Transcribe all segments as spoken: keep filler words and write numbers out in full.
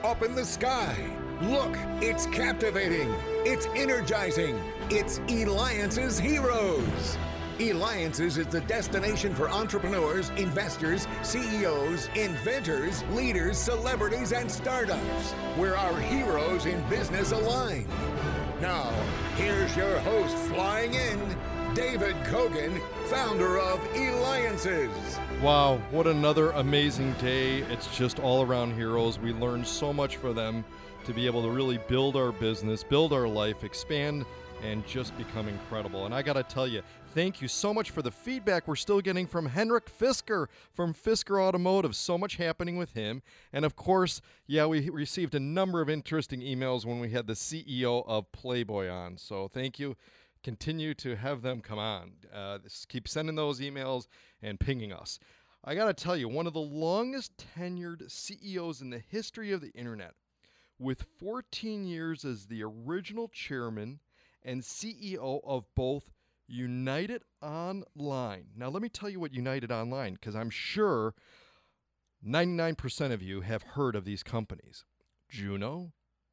up in the sky. Look, it's captivating. It's energizing. It's Eliance's Heroes. Eliance's is the destination for entrepreneurs, investors, C E Os, inventors, leaders, celebrities, and startups, where our heroes in business align. Now, here's your host flying in, David Kogan, founder of Eliance's. Wow, what another amazing day. It's just all around heroes. We learned so much from them to be able to really build our business, build our life, expand, and just become incredible. And I got to tell you, thank you so much for the feedback we're still getting from Henrik Fisker from Fisker Automotive. So much happening with him. And of course, yeah, we received a number of interesting emails when we had the C E O of Playboy on. So thank you. Continue to have them come on. Uh, keep sending those emails and pinging us. I got to tell you, one of the longest tenured C E Os in the history of the internet, with fourteen years as the original chairman and C E O of both United Online. Now, let me tell you what United Online, because I'm sure ninety-nine percent of you have heard of these companies. Juno,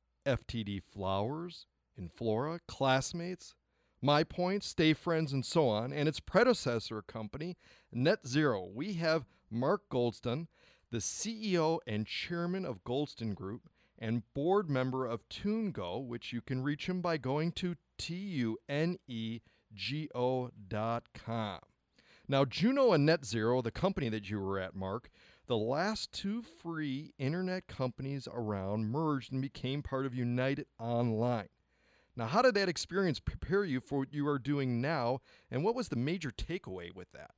F T D Flowers, Inflora, Classmates, MyPoint, Stay Friends, and so on, and its predecessor company, Net Zero. We have Mark Goldston, the C E O and chairman of Goldston Group, and board member of TuneGo, which you can reach him by going to T U N E G O dot com. Now, Juno and Net Zero, the company that you were at, Mark, the last two free internet companies around merged and became part of United Online. Now, how did that experience prepare you for what you are doing now, and what was the major takeaway with that?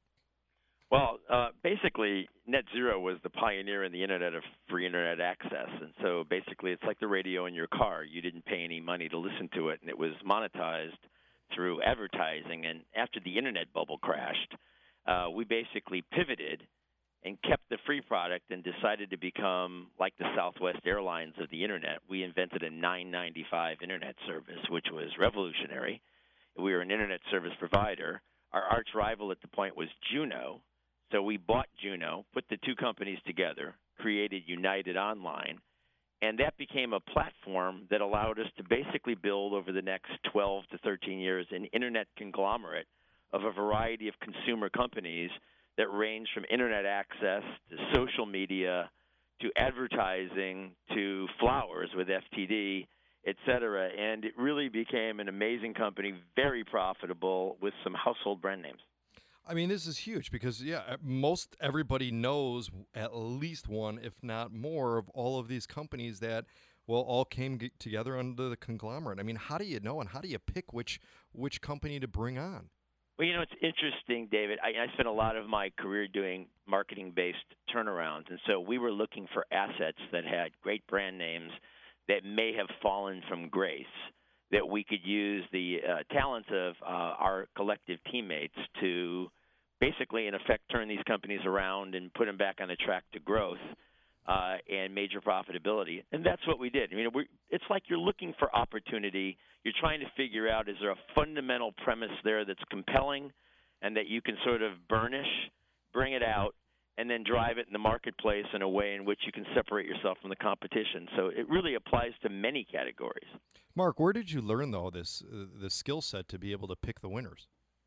Well, uh, basically, Net Zero was the pioneer in the Internet of free Internet access. And so basically, it's like the radio in your car. You didn't pay any money to listen to it, and it was monetized through advertising. And after the Internet bubble crashed, uh, we basically pivoted and kept the free product and decided to become like the Southwest Airlines of the Internet. We invented a nine ninety-five Internet service, which was revolutionary. We were an Internet service provider. Our arch rival at the point was Juno. So we bought Juno, put the two companies together, created United Online, and that became a platform that allowed us to basically build over the next twelve to thirteen years an internet conglomerate of a variety of consumer companies that range from internet access to social media to advertising to flowers with F T D, et cetera. And it really became an amazing company, very profitable, with some household brand names. I mean, this is huge because, yeah, most everybody knows at least one, if not more, of all of these companies that, well, all came g- together under the conglomerate. I mean, how do you know and how do you pick which which company to bring on? Well, you know, it's interesting, David. I, I spent a lot of my career doing marketing-based turnarounds, and so we were looking for assets that had great brand names that may have fallen from grace, that we could use the uh, talents of uh, our collective teammates to basically, in effect, turn these companies around and put them back on the track to growth uh, and major profitability. And that's what we did. I mean, we're, it's like you're looking for opportunity. You're trying to figure out, is there a fundamental premise there that's compelling and that you can sort of burnish, bring it out, and then drive it in the marketplace in a way in which you can separate yourself from the competition. So it really applies to many categories. Mark, where did you learn, though, this uh, the skill set to be able to pick the winners?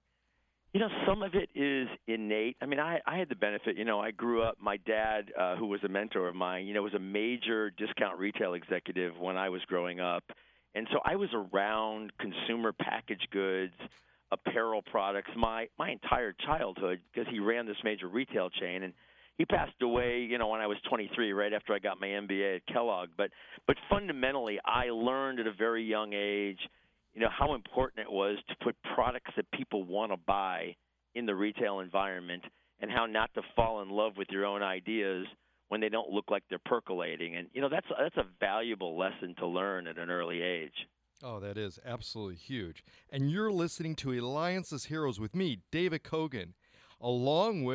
You know, some of it is innate. I mean, I, I had the benefit, you know, I grew up, my dad, uh, who was a mentor of mine, you know, was a major discount retail executive when I was growing up. And so I was around consumer packaged goods, apparel products, my, my entire childhood, because he ran this major retail chain. And he passed away, you know, when I was twenty-three, right after I got my M B A at Kellogg. But, but fundamentally, I learned at a very young age, you know, how important it was to put products that people want to buy in the retail environment and how not to fall in love with your own ideas when they don't look like they're percolating. And, you know, that's that's a valuable lesson to learn at an early age. Oh, that is absolutely huge. And you're listening to Eliance's Heroes with me, David Kogan, along with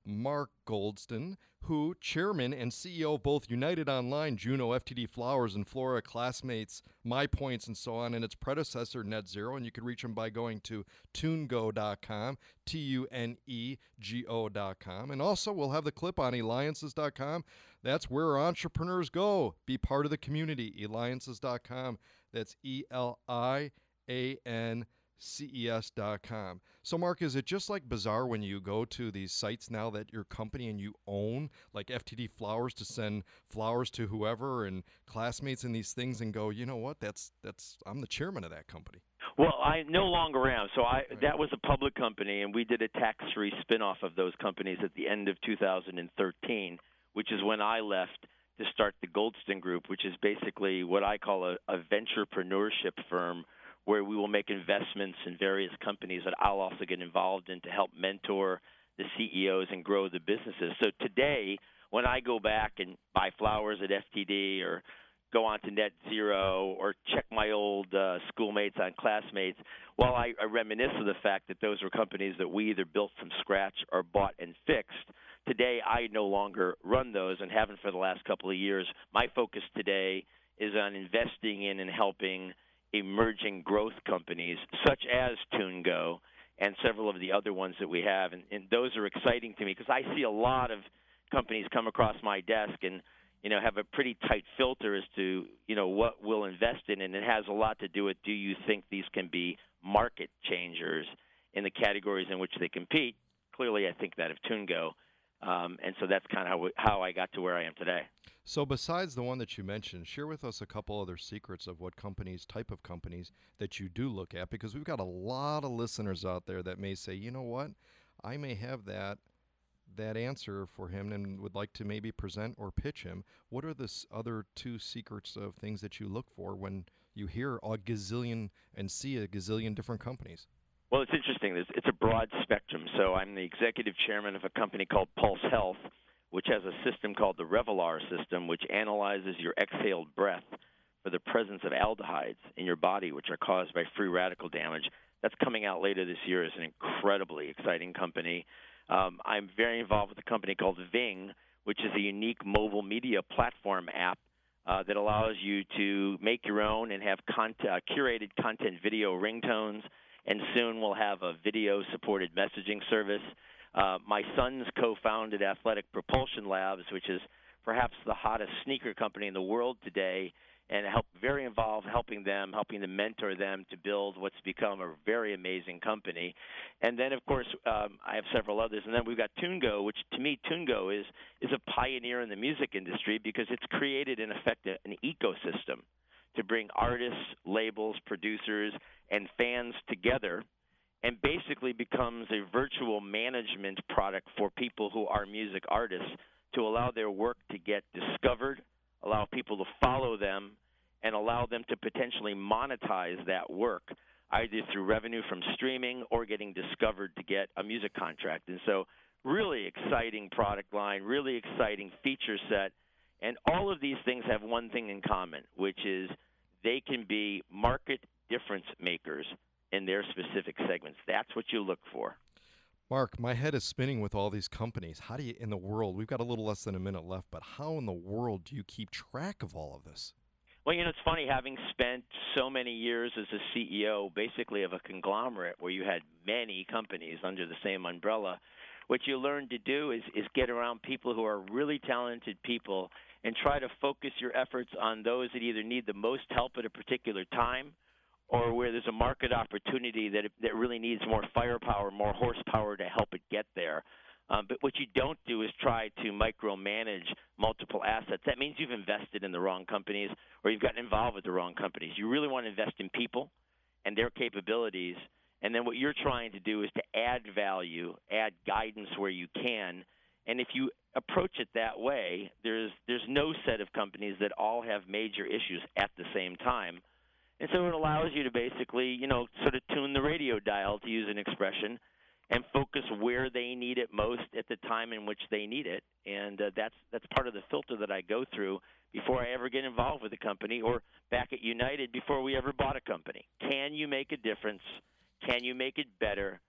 Mark Goldston, who, chairman and C E O of both United Online, Juno, F T D Flowers, and Flora Classmates, My Points, and so on, and its predecessor, Net Zero. And you can reach him by going to tunego dot com, T U N E G O dot com. And also, we'll have the clip on eliances dot com. That's where entrepreneurs go. Be part of the community, eliances dot com. That's E L I A N C E S dot com. So, Mark, is it just like bizarre when you go to these sites now that your company and you own, like F T D Flowers, to send flowers to whoever and Classmates and these things, and go, you know what, that's that's I'm the chairman of that company? Well, I no longer am. So I Right. that was a public company, and we did a tax-free spinoff of those companies at the end of two thousand thirteen, which is when I left to start the Goldston Group, which is basically what I call a, a venturepreneurship firm, where we will make investments in various companies that I'll also get involved in to help mentor the C E Os and grow the businesses. So today, when I go back and buy flowers at F T D or go on to Net Zero or check my old uh, schoolmates on Classmates, while I, I reminisce of the fact that those were companies that we either built from scratch or bought and fixed, today I no longer run those and haven't for the last couple of years. My focus today is on investing in and helping emerging growth companies such as TuneGo and several of the other ones that we have. And, and those are exciting to me because I see a lot of companies come across my desk and, you know, have a pretty tight filter as to, you know, what we'll invest in. And it has a lot to do with, do you think these can be market changers in the categories in which they compete? Clearly, I think that of TuneGo. Um, and so that's kind of how, how I got to where I am today. So besides the one that you mentioned, share with us a couple other secrets of what companies, type of companies that you do look at, because we've got a lot of listeners out there that may say, you know what, I may have that that answer for him and would like to maybe present or pitch him. What are the s- other two secrets of things that you look for when you hear a gazillion and see a gazillion different companies? Well, it's interesting. It's it's a broad spectrum. So I'm the executive chairman of a company called Pulse Health, which has a system called the Revelar system, which analyzes your exhaled breath for the presence of aldehydes in your body, which are caused by free radical damage. That's coming out later this year. It's an incredibly exciting company. Um, I'm very involved with a company called Ving, which is a unique mobile media platform app uh, that allows you to make your own and have content, uh, curated content video ringtones, and soon we'll have a video-supported messaging service. Uh, my sons co-founded Athletic Propulsion Labs, which is perhaps the hottest sneaker company in the world today, and help very involved helping them, helping to mentor them to build what's become a very amazing company. And then, of course, um, I have several others. And then we've got TuneGo, which to me, TuneGo is is a pioneer in the music industry because it's created, in effect, a- an ecosystem to bring artists, labels, producers, and fans together, and basically becomes a virtual management product for people who are music artists to allow their work to get discovered, allow people to follow them, and allow them to potentially monetize that work, either through revenue from streaming or getting discovered to get a music contract. And so really exciting product line, really exciting feature set, and all of these things have one thing in common, which is they can be market difference makers in their specific segments. That's what you look for. Mark, my head is spinning with all these companies. How do you, in the world, we've got a little less than a minute left, but how in the world do you keep track of all of this? Well, you know, it's funny, having spent so many years as a C E O, basically of a conglomerate where you had many companies under the same umbrella, what you learn to do is, is get around people who are really talented people and try to focus your efforts on those that either need the most help at a particular time or where there's a market opportunity that that really needs more firepower, more horsepower to help it get there. Um, but what you don't do is try to micromanage multiple assets. That means you've invested in the wrong companies or you've gotten involved with the wrong companies. You really want to invest in people and their capabilities, and then what you're trying to do is to add value, add guidance where you can. And if you approach it that way, there's there's no set of companies that all have major issues at the same time. And so it allows you to basically, you know, sort of tune the radio dial, to use an expression, and focus where they need it most at the time in which they need it. And uh, that's that's part of the filter that I go through before I ever get involved with a company, or back at United before we ever bought a company. Can you make a difference? Can you make it better?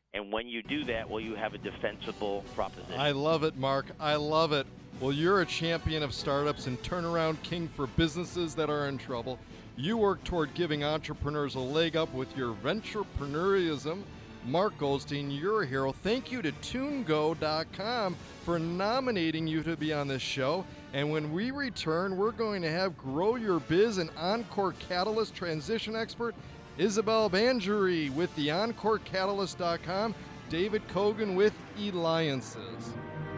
And when you do that, well, you have a defensible proposition. I love it, Mark. I love it. Well, you're a champion of startups and turnaround king for businesses that are in trouble. You work toward giving entrepreneurs a leg up with your venturepreneurialism. Mark Goldstein, you're a hero. Thank you to Tune Go dot com for nominating you to be on this show. And when we return, we're going to have Grow Your Biz and Encore Catalyst transition expert Isabel Bangery with the Encore Catalyst dot com, David Kogan with Eliances.